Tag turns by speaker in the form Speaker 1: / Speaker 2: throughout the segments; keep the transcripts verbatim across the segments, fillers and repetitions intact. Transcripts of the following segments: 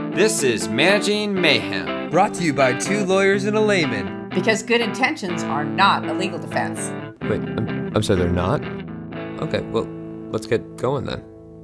Speaker 1: This is Managing Mayhem.
Speaker 2: Brought to you by two lawyers and a layman.
Speaker 3: Because good intentions are not a legal defense.
Speaker 2: Wait, I'm, I'm sorry, they're not? Okay, well, let's get going then.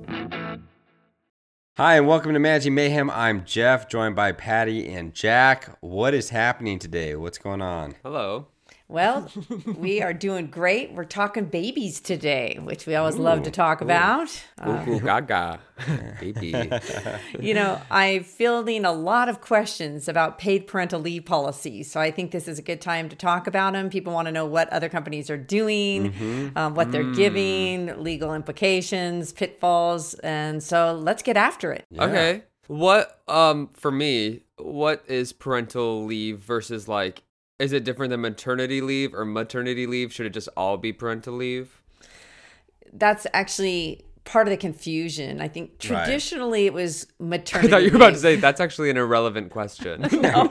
Speaker 1: Hi, and welcome to Managing Mayhem. I'm Jeff, joined by Patty and Jack. What is happening today? What's going on?
Speaker 2: Hello.
Speaker 3: Well, we are doing great. We're talking babies today, which we always ooh, love to talk
Speaker 2: ooh.
Speaker 3: about.
Speaker 2: Ooh, uh, ooh, gaga. Baby.
Speaker 3: You know, I'm fielding a lot of questions about paid parental leave policies. So I think this is a good time to talk about them. People want to know what other companies are doing, mm-hmm. um, what they're mm. giving, legal implications, pitfalls. And so let's get after it.
Speaker 2: Yeah. Okay. What, um, for me, what is parental leave versus like, is it different than maternity leave or maternity leave? Should it just all be parental leave?
Speaker 3: That's actually part of the confusion. I think traditionally right. it was maternity
Speaker 2: I thought you were
Speaker 3: leave.
Speaker 2: about to say that's actually an irrelevant question.
Speaker 3: No.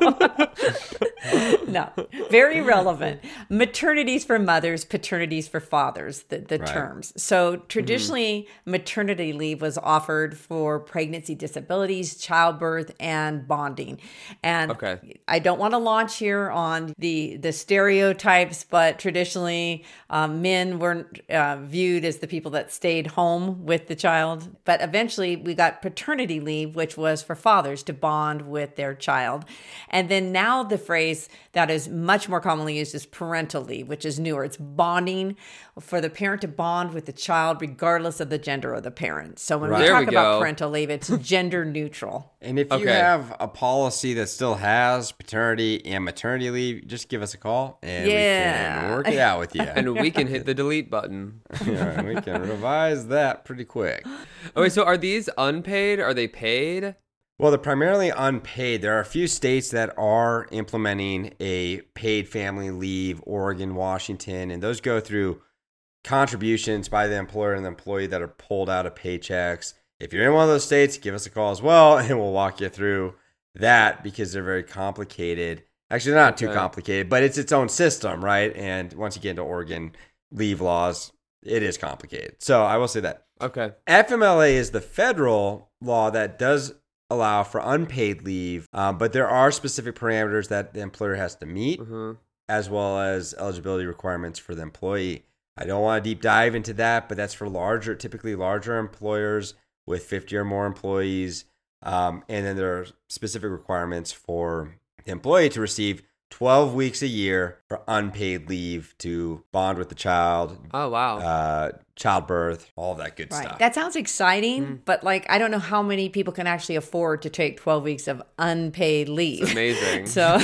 Speaker 3: No. Very relevant. Maternities for mothers, paternities for fathers, the, the right. terms. So traditionally, mm-hmm. maternity leave was offered for pregnancy disabilities, childbirth, and bonding. And okay. I don't want to launch here on the, the stereotypes, but traditionally um, men were uh, viewed as the people that stayed home with the child. But eventually we got paternity leave, which was for fathers to bond with their child. And then now the phrase that is much more commonly used is parental leave, which is newer. It's bonding for the parent to bond with the child regardless of the gender of the parent. So when right. we talk we about parental leave, it's gender neutral.
Speaker 1: And if you okay. have a policy that still has paternity and maternity leave, just give us a call and yeah. we can work it out with you.
Speaker 2: And we can hit the delete button.
Speaker 1: Yeah, we can revise that pretty quick.
Speaker 2: Okay, so are these unpaid? Are they paid?
Speaker 1: Well, they're primarily unpaid. There are a few states that are implementing a paid family leave, Oregon, Washington, and those go through contributions by the employer and the employee that are pulled out of paychecks. If you're in one of those states, give us a call as well, and we'll walk you through that because they're very complicated. Actually, they're not too okay. complicated, but it's its own system, right? And once you get into Oregon leave laws, it is complicated. So I will say that.
Speaker 2: Okay.
Speaker 1: F M L A is the federal law that does allow for unpaid leave, um, but there are specific parameters that the employer has to meet, mm-hmm. as well as eligibility requirements for the employee. I don't want to deep dive into that, but that's for larger, typically larger employers with fifty or more employees. Um, and then there are specific requirements for the employee to receive twelve weeks a year for unpaid leave to bond with the child.
Speaker 2: Oh, wow.
Speaker 1: Uh, childbirth, all of that good
Speaker 3: right.
Speaker 1: stuff.
Speaker 3: That sounds exciting, mm. but like, I don't know how many people can actually afford to take twelve weeks of unpaid leave.
Speaker 2: It's amazing.
Speaker 3: So,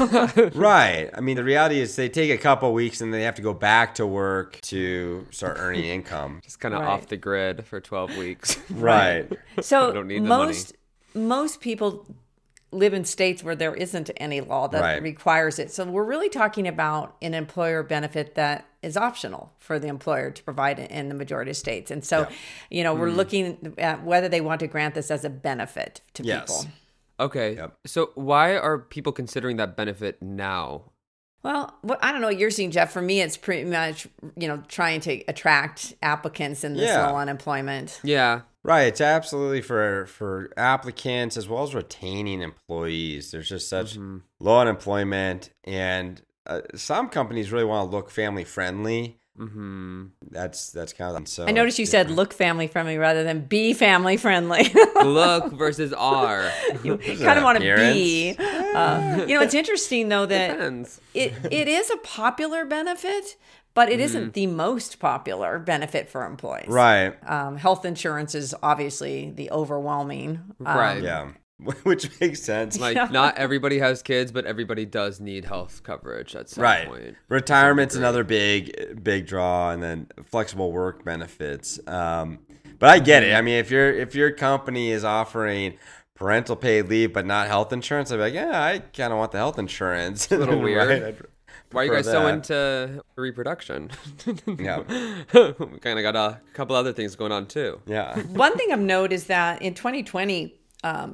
Speaker 1: right. I mean, the reality is they take a couple weeks and they have to go back to work to start earning income.
Speaker 2: Just kind of right. off the grid for twelve weeks.
Speaker 1: Right.
Speaker 3: So
Speaker 2: don't need
Speaker 3: most,
Speaker 2: the money.
Speaker 3: most people live in states where there isn't any law that right. requires it. So we're really talking about an employer benefit that is optional for the employer to provide in the majority of states. And so, yeah. you know, we're mm. looking at whether they want to grant this as a benefit to
Speaker 1: yes.
Speaker 3: people.
Speaker 2: Okay.
Speaker 1: Yep.
Speaker 2: So why are people considering that benefit now?
Speaker 3: Well, what, I don't know what you're seeing, Jeff. For me, it's pretty much, you know, trying to attract applicants in this
Speaker 1: yeah.
Speaker 3: low unemployment.
Speaker 2: Yeah.
Speaker 1: Right. It's absolutely for for applicants as well as retaining employees. There's just such mm-hmm. low unemployment, and uh, some companies really want to look family friendly. Mm-hmm. That's that's kind of so.
Speaker 3: I noticed you different. said look family friendly rather than be family friendly.
Speaker 2: Look versus are.
Speaker 3: You kind of want to be. Uh, you know, it's interesting though that
Speaker 2: Depends.
Speaker 3: it it is a popular benefit. But it mm. isn't the most popular benefit for employees.
Speaker 1: Right.
Speaker 3: Um, health insurance is obviously the overwhelming. Um,
Speaker 2: right.
Speaker 1: Yeah. Which makes sense.
Speaker 2: Like,
Speaker 3: yeah.
Speaker 2: not everybody has kids, but everybody does need health coverage at some
Speaker 1: right.
Speaker 2: point.
Speaker 1: Retirement's another big, big draw, and then flexible work benefits. Um, but I get it. I mean, if your if your company is offering parental paid leave but not health insurance, I'd be like, yeah, I kind of want the health insurance.
Speaker 2: It's a little weird.
Speaker 1: Right?
Speaker 2: Why are you guys
Speaker 1: that.
Speaker 2: so into reproduction?
Speaker 1: Yeah.
Speaker 2: We kind of got a couple other things going on too.
Speaker 1: Yeah.
Speaker 3: One thing of note is that in twenty twenty, um,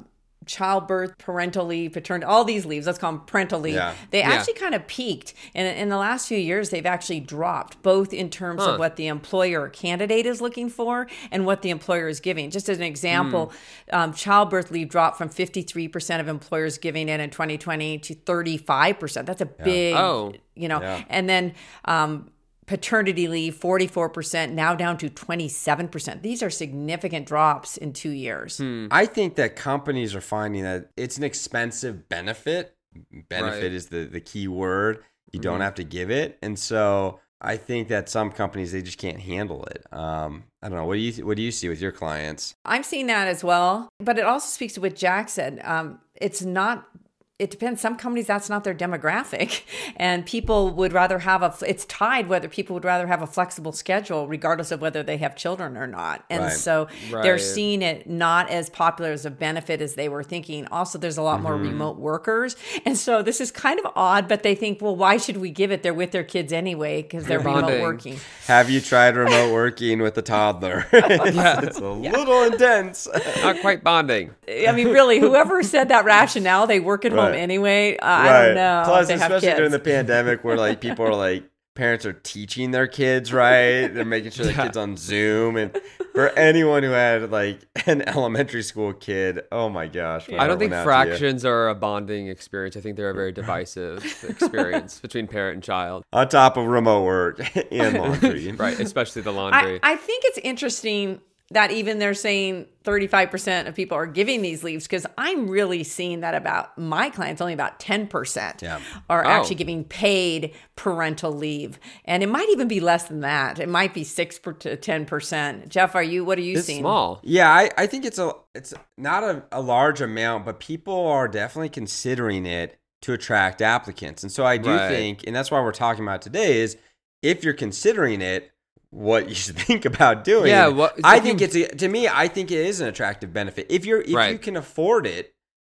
Speaker 3: childbirth, parental leave, paternity, all these leaves, let's call them parental leave,
Speaker 1: Yeah.
Speaker 3: they
Speaker 2: Yeah.
Speaker 3: actually kind of peaked. And in the last few years, they've actually dropped, both in terms
Speaker 2: Huh.
Speaker 3: of what the employer or candidate is looking for and what the employer is giving. Just as an example,
Speaker 2: Hmm.
Speaker 3: um, childbirth leave dropped from fifty-three percent of employers giving it in twenty twenty to thirty-five percent. That's a big,
Speaker 2: Oh.
Speaker 3: you know,
Speaker 1: Yeah.
Speaker 3: and then um, paternity leave, forty-four percent, now down to twenty-seven percent. These are significant drops in two years.
Speaker 1: I think that companies are finding that it's an expensive benefit. Benefit
Speaker 2: Right.
Speaker 1: is the, the key word. You don't have to give it. And so I think that some companies, they just can't handle it. Um, I don't know. What do you what do you see with your clients?
Speaker 3: I'm seeing that as well, but it also speaks to what Jack said. Um, it's not. It depends. Some companies, that's not their demographic, and people would rather have a. It's tied whether people would rather have a flexible schedule, regardless of whether they have children or not. And
Speaker 1: Right.
Speaker 3: so they're
Speaker 2: Right.
Speaker 3: seeing it not as popular as a benefit as they were thinking. Also, there's a lot more remote workers, and so this is kind of odd. But they think, well, why should we give it? They're with their kids anyway because they're remote
Speaker 2: Bonding.
Speaker 3: working.
Speaker 1: Have you tried remote working with a toddler? it's,
Speaker 2: Yeah.
Speaker 1: it's a little intense.
Speaker 2: Not quite bonding.
Speaker 3: I mean, really, whoever said that rationale, they work at home
Speaker 1: Right.
Speaker 3: anyway. Uh, I don't know.
Speaker 1: Plus,
Speaker 3: if they have
Speaker 1: especially during
Speaker 3: kids.
Speaker 1: the pandemic, where like people are like, parents are teaching their kids, right? They're making sure the
Speaker 2: Yeah.
Speaker 1: kids on Zoom. And for anyone who had like an elementary school kid, oh my gosh! my
Speaker 2: I
Speaker 1: heart
Speaker 2: don't think
Speaker 1: went out to you.
Speaker 2: fractions are a bonding experience. I think they're a very divisive experience between parent and child.
Speaker 1: On top of remote work and laundry,
Speaker 2: Right, especially the laundry.
Speaker 3: I, I think it's interesting that even they're saying thirty-five percent of people are giving these leaves, because I'm really seeing that about my clients, only about ten percent
Speaker 1: Yeah.
Speaker 3: are
Speaker 2: Oh.
Speaker 3: actually giving paid parental leave. And it might even be less than that. It might be six to ten percent. Jeff, are you, what are you
Speaker 2: it's
Speaker 3: seeing?
Speaker 2: small.
Speaker 1: Yeah, I, I think it's a it's not a, a large amount, but people are definitely considering it to attract applicants. And so I do
Speaker 2: Right.
Speaker 1: think, and that's why we're talking about today, is if you're considering it, what you should think about doing.
Speaker 2: Yeah, what-
Speaker 1: I
Speaker 2: if
Speaker 1: think
Speaker 2: you-
Speaker 1: it's a, to me, I think it is an attractive benefit. If you're if you
Speaker 2: Right.
Speaker 1: can afford it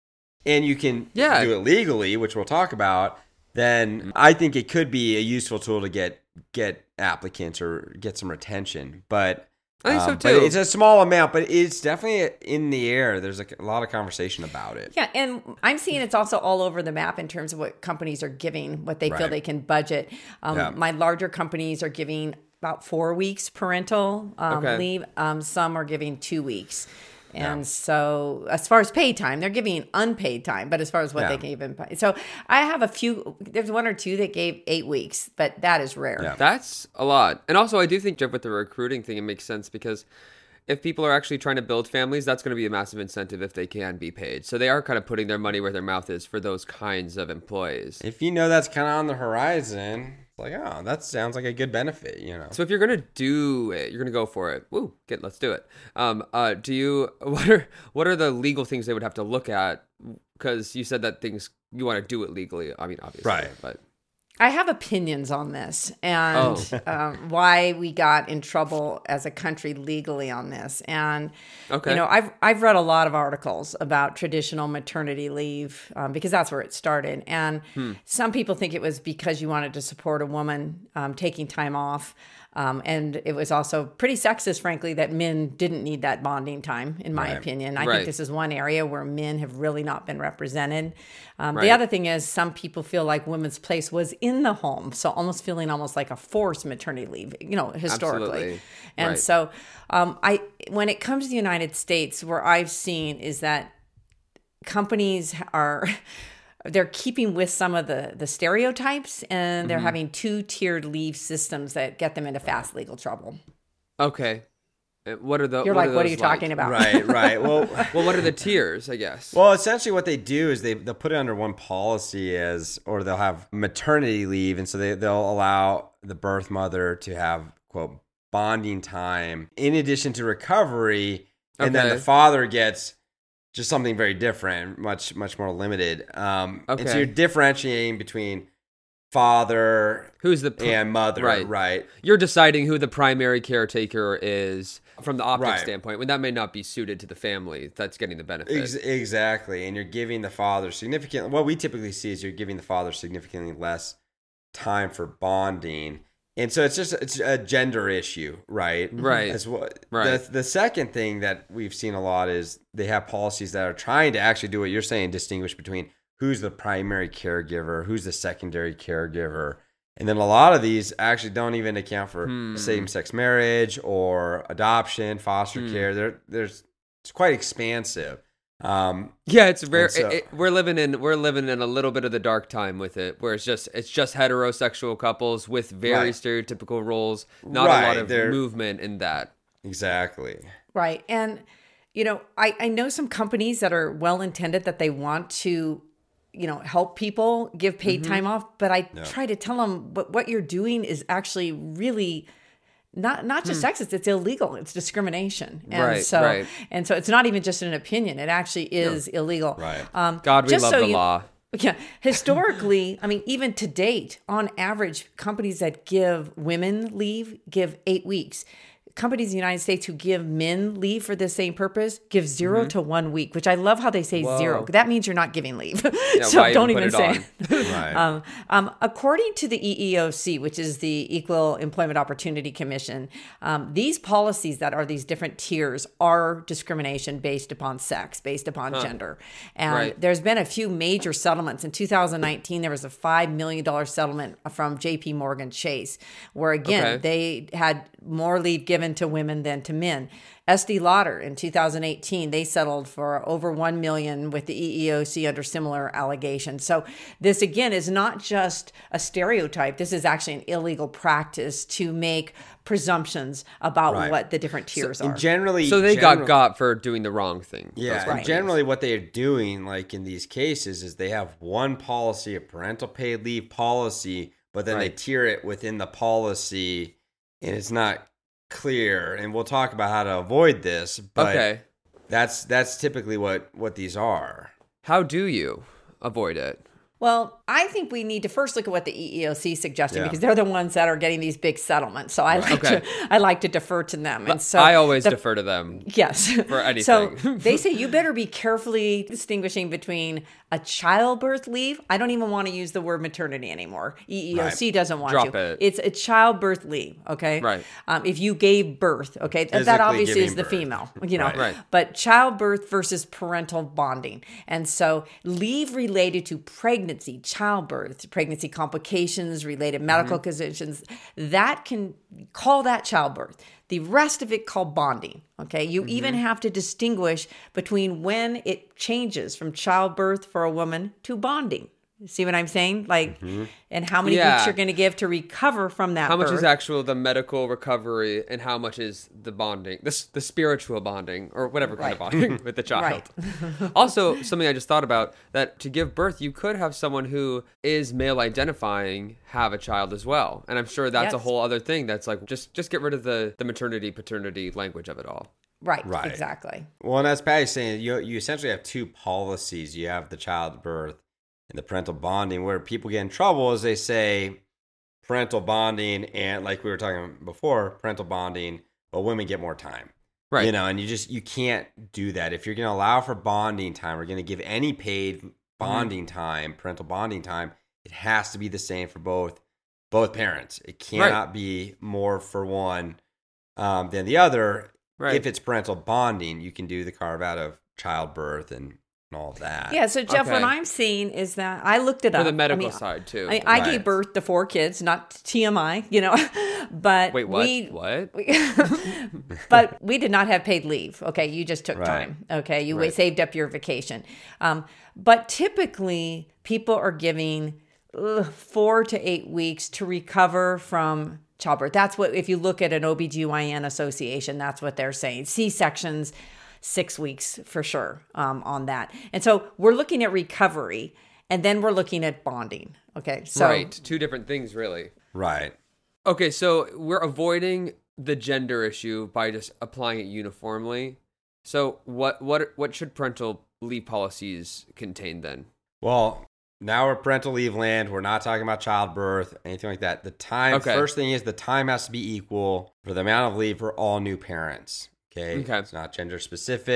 Speaker 1: and you can
Speaker 2: Yeah.
Speaker 1: do it legally, which we'll talk about, then I think it could be a useful tool to get get applicants or get some retention. But
Speaker 2: I think so
Speaker 1: um,
Speaker 2: too.
Speaker 1: But it's a small amount, but it's definitely in the air. There's a, a lot of conversation about it.
Speaker 3: Yeah, and I'm seeing it's also all over the map in terms of what companies are giving, what they feel
Speaker 1: Right.
Speaker 3: they can budget. Um,
Speaker 1: Yeah.
Speaker 3: My larger companies are giving about four weeks parental um,
Speaker 2: Okay.
Speaker 3: leave. Um, some are giving two weeks. And
Speaker 1: Yeah.
Speaker 3: so, as far as paid time, they're giving unpaid time, but as far as what
Speaker 1: Yeah.
Speaker 3: they can even pay. So, I have a few, there's one or two that gave eight weeks, but that is rare.
Speaker 1: Yeah.
Speaker 2: That's a lot. And also, I do think, Jeff, with the recruiting thing, it makes sense because if people are actually trying to build families, that's going to be a massive incentive if they can be paid. So they are kind of putting their money where their mouth is for those kinds of employees.
Speaker 1: If you know that's kind of on the horizon, it's like, oh, that sounds like a good benefit, you know.
Speaker 2: So if you're gonna do it, you're gonna go for it. Woo, get let's do it. Um, uh, do you what are what are the legal things they would have to look at? Because you said that things you want to do it legally. I mean, obviously,
Speaker 1: Right.
Speaker 2: But
Speaker 3: I have opinions on this and
Speaker 2: Oh.
Speaker 3: um, why we got in trouble as a country legally on this. And
Speaker 2: Okay.
Speaker 3: you know, I've I've read a lot of articles about traditional maternity leave um, because that's where it started. And
Speaker 2: Hmm.
Speaker 3: some people think it was because you wanted to support a woman um, taking time off. Um, and it was also pretty sexist, frankly, that men didn't need that bonding time, in my
Speaker 1: Right.
Speaker 3: opinion. I
Speaker 2: Right.
Speaker 3: think this is one area where men have really not been represented. Um,
Speaker 2: Right.
Speaker 3: The other thing is some people feel like women's place was in the home. So almost feeling almost like a forced maternity leave, you know, historically.
Speaker 2: Absolutely.
Speaker 3: And
Speaker 2: Right.
Speaker 3: so um, I, when it comes to the United States, where I've seen is that companies are... they're keeping with some of the, the stereotypes, and they're having two-tiered leave systems that get them into fast legal trouble.
Speaker 2: okay, Uh, what are the?
Speaker 3: You're
Speaker 2: what
Speaker 3: like, what are
Speaker 2: those
Speaker 3: you talking about?
Speaker 1: Right, right. Well,
Speaker 2: Well, what are the tiers? I guess.
Speaker 1: well, essentially what they do is they they'll put it under one policy as, or they'll have maternity leave, and so they they'll allow the birth mother to have quote bonding time in addition to recovery, and then
Speaker 2: Okay.
Speaker 1: the father gets just something very different, much much more limited. Um, And so
Speaker 2: Okay.
Speaker 1: you're differentiating between father
Speaker 2: Who's the pr-
Speaker 1: and mother,
Speaker 2: Right.
Speaker 1: right?
Speaker 2: You're deciding who the primary caretaker is from the optic
Speaker 1: Right.
Speaker 2: standpoint, when that may not be suited to the family that's getting the benefit.
Speaker 1: Ex- exactly. And you're giving the father significant, what we typically see is you're giving the father significantly less time for bonding. And so it's just it's a gender issue, right?
Speaker 2: Right.
Speaker 1: As what,
Speaker 2: right.
Speaker 1: The, the second thing that we've seen a lot is they have policies that are trying to actually do what you're saying, distinguish between who's the primary caregiver, who's the secondary caregiver. And then a lot of these actually don't even account for
Speaker 2: hmm.
Speaker 1: same-sex marriage or adoption, foster hmm. care. They're, there's it's quite expansive. Um,
Speaker 2: yeah, it's very.
Speaker 1: so,
Speaker 2: it, it, we're living in we're living in a little bit of the dark time with it, where it's just it's just heterosexual couples with very
Speaker 1: right.
Speaker 2: stereotypical roles, not
Speaker 1: right.
Speaker 2: a lot of
Speaker 1: They're,
Speaker 2: movement in that.
Speaker 1: Exactly.
Speaker 3: Right, and you know, I I know some companies that are well intended that they want to, you know, help people give paid mm-hmm. time off, but I no. try to tell them, but what you're doing is actually really. Not not just hmm. sexist, it's illegal. It's discrimination. And
Speaker 2: right,
Speaker 3: so
Speaker 2: right.
Speaker 3: and so it's not even just an opinion. It actually is
Speaker 2: no.
Speaker 3: illegal.
Speaker 1: Right.
Speaker 3: Um,
Speaker 2: God, we love so the
Speaker 3: you,
Speaker 2: law.
Speaker 3: Yeah. Historically, I mean, even to date, on average, companies that give women leave give eight weeks. Companies in the United States who give men leave for the same purpose give zero mm-hmm. to one week, which I love how they say Whoa. zero. That means you're not giving leave.
Speaker 2: Yeah,
Speaker 3: so don't even say
Speaker 2: it.
Speaker 1: Right.
Speaker 3: um, um, according to the E E O C, which is the Equal Employment Opportunity Commission, um, these policies that are these different tiers are discrimination based upon sex, based upon huh. gender. And
Speaker 2: right.
Speaker 3: there's been a few major settlements. In two thousand nineteen, there was a five million dollars settlement from J P Morgan Chase, where again, okay. they had more leave given to women than to men. Estee Lauder in two thousand eighteen, they settled for over one million dollars with the E E O C under similar allegations. So this again is not just a stereotype. This is actually an illegal practice to make presumptions about right. what the different tiers
Speaker 1: so,
Speaker 3: are.
Speaker 1: Generally,
Speaker 2: so they
Speaker 1: generally,
Speaker 2: got got for doing the wrong thing.
Speaker 1: Yeah, and generally what they are doing, like in these cases, is they have one policy, a parental paid leave policy, but then right. they tier it within the policy, and it's not clear. And we'll talk about how to avoid this. But
Speaker 2: okay,
Speaker 1: that's that's typically what what these are.
Speaker 2: How do you avoid it?
Speaker 3: Well, I think we need to first look at what the E E O C is suggesting
Speaker 1: yeah.
Speaker 3: because they're the ones that are getting these big settlements. So I
Speaker 1: right.
Speaker 3: like
Speaker 2: okay.
Speaker 3: to I like to defer to them. And so
Speaker 2: I always
Speaker 3: the,
Speaker 2: defer to them.
Speaker 3: Yes.
Speaker 2: For anything.
Speaker 3: So they say you better be carefully distinguishing between a childbirth leave. I don't even want to use the word maternity anymore. E E O C right. doesn't want
Speaker 2: Drop
Speaker 3: to.
Speaker 2: It.
Speaker 3: It's a childbirth leave. Okay.
Speaker 2: Right.
Speaker 3: Um, if you gave birth, okay,
Speaker 1: Physically
Speaker 3: that obviously is the
Speaker 1: birth.
Speaker 3: female. You know.
Speaker 1: Right.
Speaker 2: right.
Speaker 3: But childbirth versus parental bonding, and so leave related to pregnancy, childbirth. Pregnancy complications, related medical mm-hmm. conditions, that can call that childbirth. The rest of it called bonding. Okay. You mm-hmm. even have to distinguish between when it changes from childbirth for a woman to bonding. See what I'm saying? Like, mm-hmm. and how many
Speaker 2: yeah.
Speaker 3: weeks you're going to give to recover from that
Speaker 2: How much
Speaker 3: birth.
Speaker 2: is actual the medical recovery and how much is the bonding, the, the spiritual bonding or whatever kind
Speaker 3: right.
Speaker 2: of bonding with the child.
Speaker 3: Right.
Speaker 2: Also, something I just thought about, that to give birth, you could have someone who is male identifying have a child as well. And I'm sure that's
Speaker 3: yes.
Speaker 2: a whole other thing that's like, just, just get rid of the, the maternity, paternity language of it all.
Speaker 3: Right,
Speaker 1: right.
Speaker 3: Exactly.
Speaker 1: Well, and as Patty's saying, you, you essentially have two policies. You have the childbirth and the parental bonding. Where people get in trouble is they say parental bonding and, like we were talking before, parental bonding, but women get more time.
Speaker 2: Right.
Speaker 1: You know, and you just, you can't do that. If you're going to allow for bonding time, we're going to give any paid bonding mm-hmm. time, parental bonding time, it has to be the same for both both parents. It cannot right. be more for one um, than the other. Right. If it's parental bonding, you can do the carve out of childbirth and and all of that.
Speaker 3: Yeah, so Jeff,
Speaker 2: okay.
Speaker 3: what I'm seeing is that I looked it
Speaker 2: For
Speaker 3: up.
Speaker 2: For the medical
Speaker 3: I mean,
Speaker 2: side, too.
Speaker 3: I, I
Speaker 1: right.
Speaker 3: gave birth to four kids, not T M I, you know, but
Speaker 2: Wait, what?
Speaker 3: we...
Speaker 2: What?
Speaker 3: We, but we did not have paid leave, okay? You just took
Speaker 1: right.
Speaker 3: time, okay? You
Speaker 2: right.
Speaker 3: saved up your vacation. Um, but typically, people are giving ugh, four to eight weeks to recover from childbirth. That's what, if you look at an O B G Y N association, that's what they're saying. C-sections, six weeks for sure um, on that. And so we're looking at recovery and then we're looking at bonding. Okay. So,
Speaker 2: right. Two different things, really.
Speaker 1: Right.
Speaker 2: Okay. So we're avoiding the gender issue by just applying it uniformly. So what, what, what should parental leave policies contain then?
Speaker 1: Well, now we're parental leave land. We're not talking about childbirth, anything like that. The time,
Speaker 2: okay.
Speaker 1: first thing is the time has to be equal for the amount of leave for all new parents. Okay.
Speaker 2: Okay.
Speaker 1: It's not gender specific.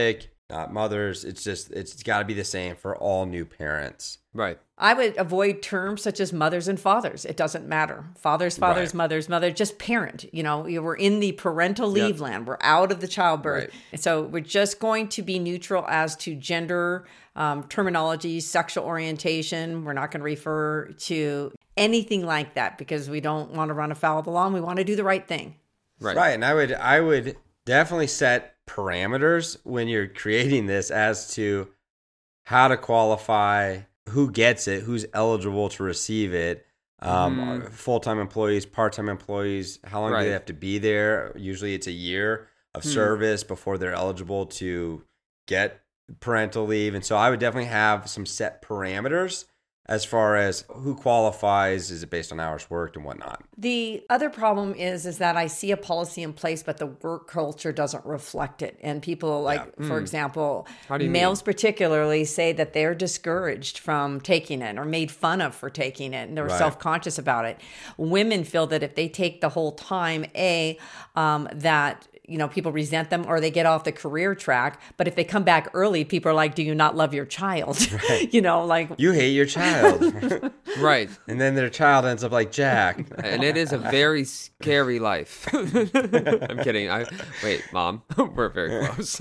Speaker 1: not mothers. It's just, it's got to be the same for all new parents.
Speaker 2: Right.
Speaker 3: I would avoid terms such as mothers and fathers. It doesn't matter. Fathers, fathers,
Speaker 1: Right. mothers,
Speaker 3: mother, just parent. You know, we're in the parental leave
Speaker 1: Yep.
Speaker 3: land. We're out of the childbirth.
Speaker 2: Right.
Speaker 3: And so we're just going to be neutral as to gender um, terminology, sexual orientation. We're not going to refer to anything like that because we don't want to run afoul of the law and we want to do the right thing.
Speaker 2: Right.
Speaker 1: Right. And I would, I would definitely set parameters when you're creating this as to how to qualify, who gets it, who's eligible to receive it. Um,
Speaker 2: Mhm.
Speaker 1: Full-time employees, part-time employees, how long
Speaker 2: Right.
Speaker 1: do they have to be there? Usually it's a year of
Speaker 2: Hmm.
Speaker 1: service before they're eligible to get parental leave. And so I would definitely have some set parameters as far as who qualifies. Is it based on hours worked and whatnot?
Speaker 3: The other problem is is that I see a policy in place, but the work culture doesn't reflect it. And people like,
Speaker 1: Yeah.
Speaker 3: for example,
Speaker 2: How do you
Speaker 3: males particularly say that they're discouraged from taking it or made fun of for taking it, and they're
Speaker 1: Right.
Speaker 3: self-conscious about it. Women feel that if they take the whole time, A, um, that you know, people resent them or they get off the career track. But if they come back early, people are like, do you not love your child? Right. You know, like,
Speaker 1: You hate your child.
Speaker 2: Right.
Speaker 1: And then their child ends up like Jack.
Speaker 2: And it is a very scary life. I'm kidding. I wait, Mom. We're very close.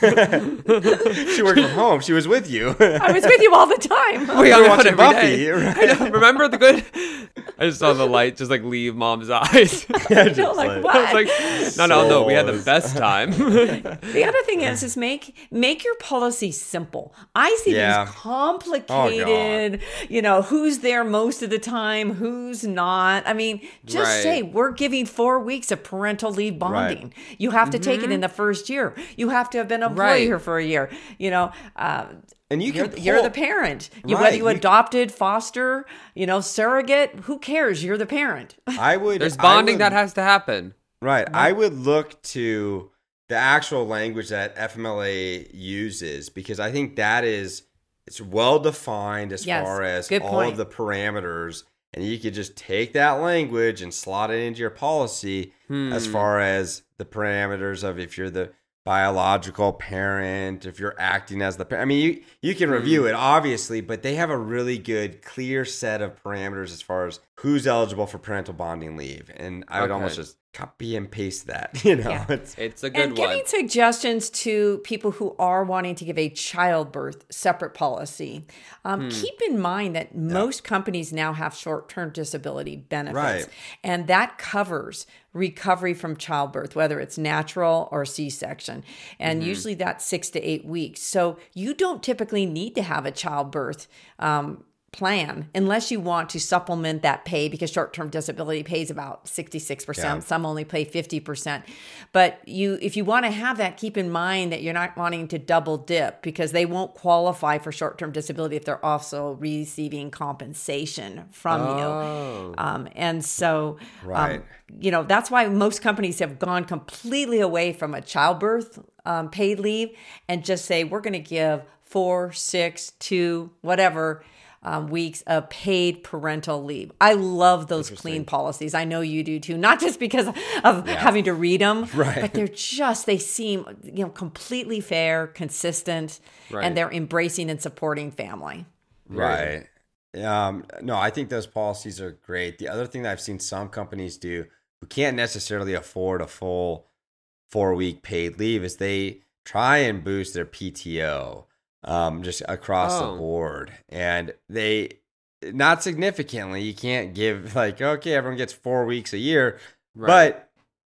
Speaker 1: She worked from home. She was with you.
Speaker 3: I was with you all the time.
Speaker 2: We
Speaker 1: You're
Speaker 2: hung out
Speaker 1: watching
Speaker 2: every
Speaker 1: Buffy.
Speaker 2: day.
Speaker 1: Right?
Speaker 2: I know. Remember the good? I just saw the light just like leave Mom's eyes.
Speaker 1: Yeah,
Speaker 3: I
Speaker 1: just
Speaker 3: feel like,
Speaker 1: like-
Speaker 3: what?
Speaker 2: I was like, no, no, no. We had the best time.
Speaker 3: The other thing is, is make make your policy simple. I see
Speaker 1: Yeah.
Speaker 3: these complicated, you know, who's there most of the time, who's not. I mean, just
Speaker 2: Right.
Speaker 3: say we're giving four weeks of parental leave bonding. You have to take it in the first year. You have to have been an employee
Speaker 2: Right.
Speaker 3: here for a year. You know, uh,
Speaker 1: And you
Speaker 3: you're,
Speaker 1: can
Speaker 3: you're
Speaker 1: pull-
Speaker 3: the parent. You,
Speaker 1: Right,
Speaker 3: whether you,
Speaker 1: you-
Speaker 3: adopted, foster, you know, surrogate, who cares? You're the parent.
Speaker 1: I would.
Speaker 2: There's
Speaker 1: I
Speaker 2: bonding
Speaker 1: would-
Speaker 2: that has to happen.
Speaker 1: Right. I would look to the actual language that F M L A uses because I think that is it's well defined as
Speaker 3: Yes,
Speaker 1: far as
Speaker 3: good
Speaker 1: all
Speaker 3: point.
Speaker 1: of the parameters, and you could just take that language and slot it into your policy as
Speaker 2: Hmm.
Speaker 1: far as the parameters of if you're the biological parent, if you're acting as the parent. I mean, you you can review it obviously, but they have a really good, clear set of parameters as far as who's eligible for parental bonding leave, and I would
Speaker 2: Okay.
Speaker 1: almost just copy and paste that. You know,
Speaker 3: Yeah.
Speaker 1: it's
Speaker 2: It's a good
Speaker 3: And giving
Speaker 2: one.
Speaker 3: suggestions to people who are wanting to give a childbirth separate policy. Um, Keep in mind that most companies now have short-term disability benefits,
Speaker 1: Right.
Speaker 3: and that covers recovery from childbirth, whether it's natural or C-section. And usually that's six to eight weeks. So you don't typically need to have a childbirth um, plan unless you want to supplement that pay, because short-term disability pays about sixty-six percent.
Speaker 1: Yeah.
Speaker 3: Some only pay fifty percent. But you, if you want to have that, keep in mind that you're not wanting to double dip, because they won't qualify for short-term disability if they're also receiving compensation from
Speaker 2: Oh.
Speaker 3: you. Um, and so,
Speaker 1: Right.
Speaker 3: um, you know, that's why most companies have gone completely away from a childbirth um, paid leave and just say, we're going to give four, six, two, whatever um, weeks of paid parental leave. I love those clean policies. I know you do too, not just because of having to read them,
Speaker 1: Right.
Speaker 3: but they're just, they seem, you know, completely fair, consistent,
Speaker 2: Right.
Speaker 3: and they're embracing and supporting family.
Speaker 1: right. Um, no, I think those policies are great. The other thing that I've seen some companies do who can't necessarily afford a full four week paid leave is they try and boost their P T O um, just across
Speaker 2: Oh.
Speaker 1: the board. And they, not significantly, you can't give like, okay, everyone gets four weeks a year,
Speaker 2: Right.
Speaker 1: but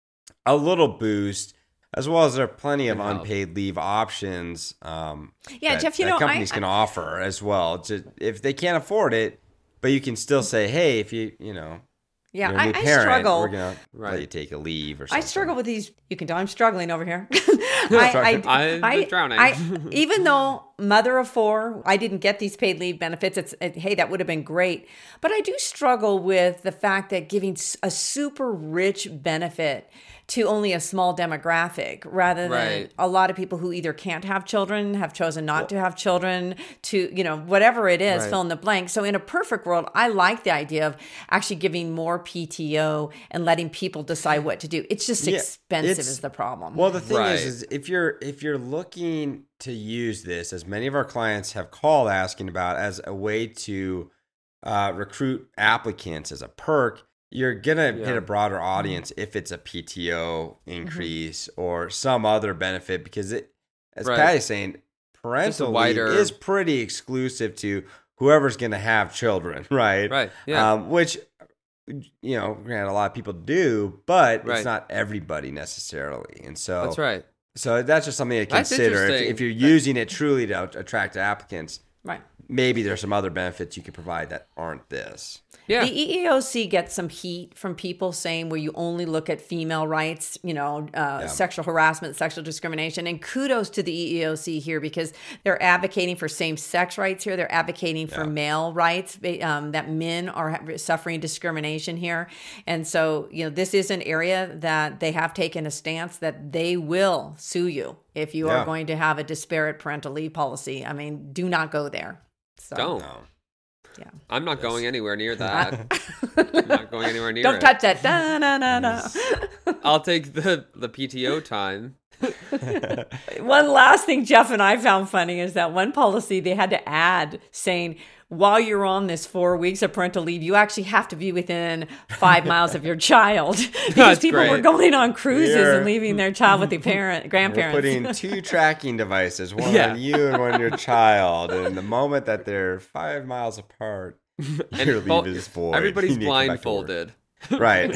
Speaker 1: a little boost, as well as there are plenty of
Speaker 2: Can help.
Speaker 1: unpaid leave options. Um,
Speaker 3: Yeah,
Speaker 1: that,
Speaker 3: Jeff, you
Speaker 1: that
Speaker 3: know, I-
Speaker 1: companies
Speaker 3: I-
Speaker 1: can offer as well. Just, if they can't afford it, but you can still say, hey, if you, you know,
Speaker 3: Yeah,
Speaker 1: you're a
Speaker 3: I,
Speaker 1: new
Speaker 3: I
Speaker 1: parent,
Speaker 3: struggle.
Speaker 1: we're gonna
Speaker 2: Right.
Speaker 1: let you take a leave or
Speaker 3: I
Speaker 1: something.
Speaker 3: struggle with these. You can tell I'm struggling over here.
Speaker 1: Sorry.
Speaker 2: I'm drowning.
Speaker 3: I, even though mother of four, I didn't get these paid leave benefits. It's it, hey, that would have been great, but I do struggle with the fact that giving s- a super rich benefit to only a small demographic, rather than
Speaker 2: Right.
Speaker 3: a lot of people who either can't have children, have chosen not to have children, to, you know, whatever it is,
Speaker 2: Right.
Speaker 3: fill in the blank. So in a perfect world, I like the idea of actually giving more P T O and letting people decide what to do. It's just
Speaker 1: Yeah,
Speaker 3: expensive
Speaker 1: it's-
Speaker 3: is the problem.
Speaker 1: Well, the thing
Speaker 2: Right.
Speaker 1: is, is if if you're if you're looking to use this, as many of our clients have called asking about, as a way to uh, recruit applicants as a perk, you're gonna yeah. hit a broader audience if it's a P T O increase mm-hmm. or some other benefit, because it, as right. Patty's saying, parental wider... leave is pretty exclusive to whoever's gonna have children, right?
Speaker 2: Right. Yeah.
Speaker 1: Um, which, you know, granted, a lot of people do, but
Speaker 2: right.
Speaker 1: it's not everybody necessarily, and so
Speaker 2: that's right.
Speaker 1: So that's just something to consider if, if you're using it truly to attract applicants.
Speaker 3: Right.
Speaker 1: Maybe there's some other benefits you could provide that aren't this.
Speaker 2: Yeah.
Speaker 3: The E E O C gets some heat from people saying where you only look at female rights, you know, uh, yeah. sexual harassment, sexual discrimination. And kudos to the E E O C here, because they're advocating for same-sex rights here. They're advocating for yeah. male rights, um, that men are suffering discrimination here. And so, you know, this is an area that they have taken a stance that they will sue you if you yeah. are going to have a disparate parental leave policy. I mean, do not go there. So.
Speaker 2: Don't.
Speaker 1: No.
Speaker 3: Yeah.
Speaker 2: I'm not yes. going anywhere near that. I'm not going anywhere near
Speaker 3: Don't
Speaker 2: it.
Speaker 3: touch that. Da, na, na, na.
Speaker 2: I'll take the, the P T O time.
Speaker 3: One last thing Jeff and I found funny is that one policy they had to add saying, while you're on this four weeks of parental leave, you actually have to be within five miles of your child. Because
Speaker 2: That's
Speaker 3: people
Speaker 2: great.
Speaker 3: were going on cruises
Speaker 1: We're,
Speaker 3: and leaving their child with their parent, grandparents.
Speaker 1: We're putting two tracking devices, one
Speaker 2: yeah.
Speaker 1: on you and one on your child. And the moment that they're five miles apart, your leave
Speaker 2: bo-
Speaker 1: is void.
Speaker 2: Everybody's blindfolded.
Speaker 1: Right.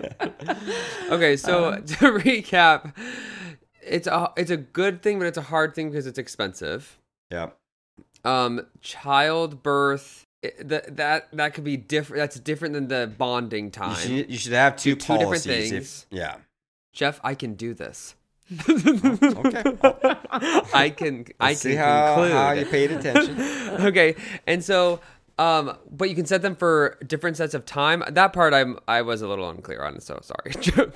Speaker 2: Okay, so um, to recap, it's a it's a good thing, but it's a hard thing because it's expensive.
Speaker 1: Yep.
Speaker 2: Um, childbirth, that that that could be different. That's different than the bonding time.
Speaker 1: You should, you should have two,
Speaker 2: two
Speaker 1: policies.
Speaker 2: different things.
Speaker 1: If, yeah.
Speaker 2: Jeff, I can do this.
Speaker 1: Okay.
Speaker 2: I can.
Speaker 1: Let's
Speaker 2: I
Speaker 1: see
Speaker 2: can
Speaker 1: how,
Speaker 2: conclude.
Speaker 1: how you paid attention.
Speaker 2: Okay, and so. Um, but you can set them for different sets of time. That part I'm I was a little unclear on, so sorry.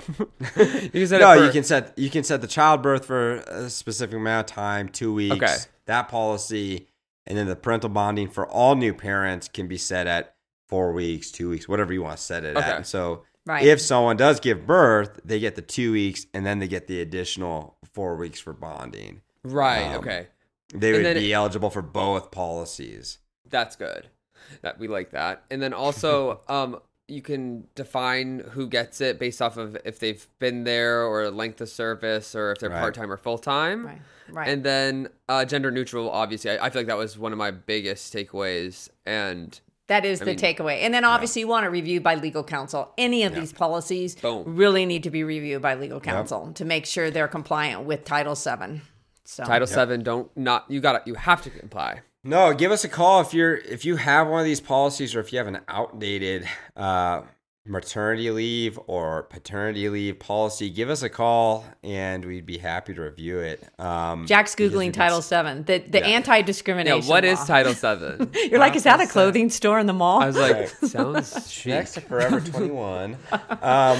Speaker 2: you can set
Speaker 1: no,
Speaker 2: it for,
Speaker 1: you can set you can set the childbirth for a specific amount of time, two weeks.
Speaker 2: Okay.
Speaker 1: That policy, and then the parental bonding for all new parents can be set at four weeks, two weeks, whatever you want to set it
Speaker 2: okay.
Speaker 1: at. And so
Speaker 3: right.
Speaker 1: if someone does give birth, they get the two weeks, and then they get the additional four weeks for bonding.
Speaker 2: Right.
Speaker 1: Um,
Speaker 2: okay.
Speaker 1: They would
Speaker 2: then,
Speaker 1: be eligible for both policies.
Speaker 2: That's good. That we like that. And then also, um, you can define who gets it based off of if they've been there or length of service or if they're
Speaker 1: right.
Speaker 2: part-time or full-time.
Speaker 3: Right. Right.
Speaker 2: And then uh, gender neutral, obviously. I, I feel like that was one of my biggest takeaways. And
Speaker 3: that is
Speaker 2: I
Speaker 3: the
Speaker 2: mean,
Speaker 3: takeaway. And then obviously yeah. you want to review by legal counsel. Any of
Speaker 1: yeah.
Speaker 3: these policies
Speaker 2: Boom.
Speaker 3: really need to be reviewed by legal counsel
Speaker 1: yep.
Speaker 3: to make sure they're compliant with Title seven. So
Speaker 2: Title
Speaker 1: yep.
Speaker 2: seven, don't not you got to you have to comply.
Speaker 1: No, give us a call if you're if you have one of these policies, or if you have an outdated uh, maternity leave or paternity leave policy. Give us a call, and we'd be happy to review it. Um,
Speaker 3: Jack's googling Title seven, the the
Speaker 1: yeah.
Speaker 3: anti-discrimination.
Speaker 2: Yeah, what
Speaker 3: law.
Speaker 2: is Title seven?
Speaker 3: You're like, is that a clothing store in the mall?
Speaker 2: I was like,
Speaker 1: Right.
Speaker 2: sounds chic.
Speaker 1: Next to Forever twenty-one. Um,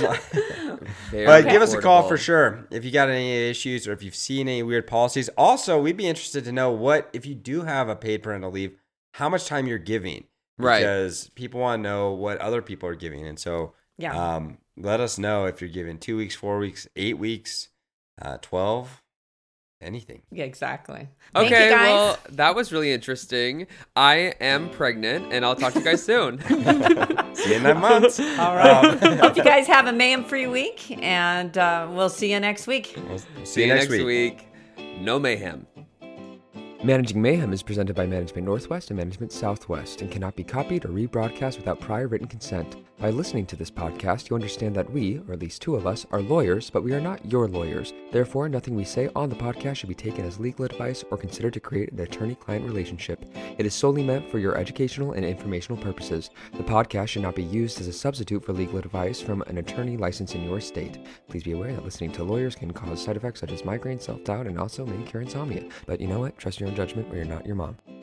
Speaker 2: Very
Speaker 1: but give us a call
Speaker 2: affordable.
Speaker 1: for sure if you got any issues or if you've seen any weird policies. Also, we'd be interested to know what, if you do have a paid parental leave, how much time you're giving.
Speaker 2: Right.
Speaker 1: Because people want to know what other people are giving. And so
Speaker 3: Yeah.
Speaker 1: um, let us know if you're giving two weeks, four weeks, eight weeks, uh, twelve, anything.
Speaker 3: Yeah, exactly. Thank
Speaker 2: Okay,
Speaker 3: you guys.
Speaker 2: well, that was really interesting. I am pregnant, and I'll talk to you guys soon.
Speaker 1: See you in nine months.
Speaker 3: All right. Hope you guys have a mayhem-free week, and uh, we'll see you next week.
Speaker 1: We'll see,
Speaker 2: See you next week. No mayhem. Managing Mayhem is presented by Management Northwest and Management Southwest and cannot be copied or rebroadcast without prior written consent. By listening to this podcast, you understand that we, or at least two of us, are lawyers, but we are not your lawyers. Therefore, nothing we say on the podcast should be taken as legal advice or considered to create an attorney-client relationship. It is solely meant for your educational and informational purposes. The podcast should not be used as a substitute for legal advice from an attorney licensed in your state. Please be aware that listening to lawyers can cause side effects such as migraine, self-doubt, and also may cure insomnia. But you know what? Trust your own judgment or you're not your mom.